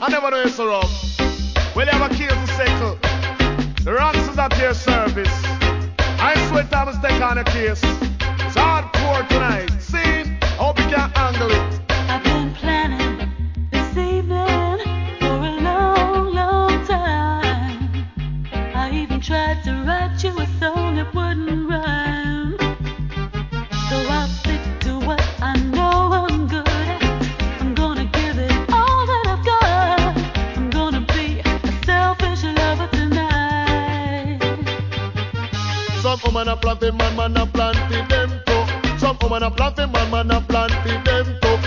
I never know it's so rough. Well, you have a case to settle. The ranks is at your service. I swear Thomas take on a case. It's hardcore tonight. See? I hope you can handle it. I've been planning this evening for a long, long time. I even tried to write you a song that wouldn't rhyme. So I'll stick to what I know I'm good at. I'm gonna give it all that I've got. I'm gonna be a selfish lover tonight. Some woman a planting man, man a planting them too. Some woman a planting man, man a